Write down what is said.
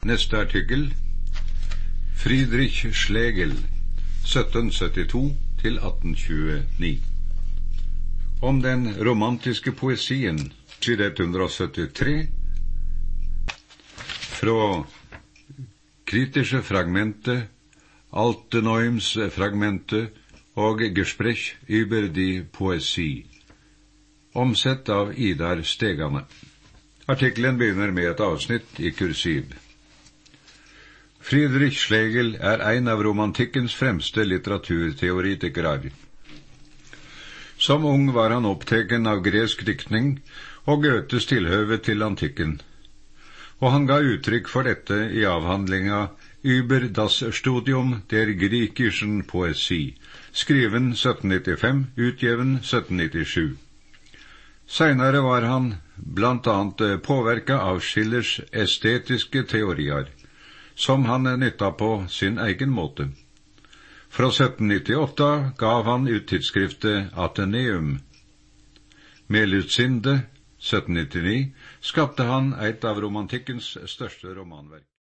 Neste artikkel. Friedrich Schlegel, 1772 til 1829. Om den romantiske poesien, side 173, fra kritische Fragmente, Alte Neues Fragmente og Gespräch über die Poesie, omsett av Idar Stegane. Artikkelen begynner med et avsnitt i kursiv. Friedrich Schlegel en av romantikkens fremste litteraturteoretikere. Som ung var han opptagen av gresk diktning og Goethes tilhøve til antikken, og han ga uttrykk for dette i avhandlinga Über das Studium der griechischen Poesie, skriven 1795, utgiven 1797. Senere var han blant annet påverka av Schillers estetiske teorier, som han nytta på sin egen måte. Fra 1798 gav han ut tidsskriftet Athenaeum. Med Lutsinde, 1799, skapte han et av romantikkens største romanverk.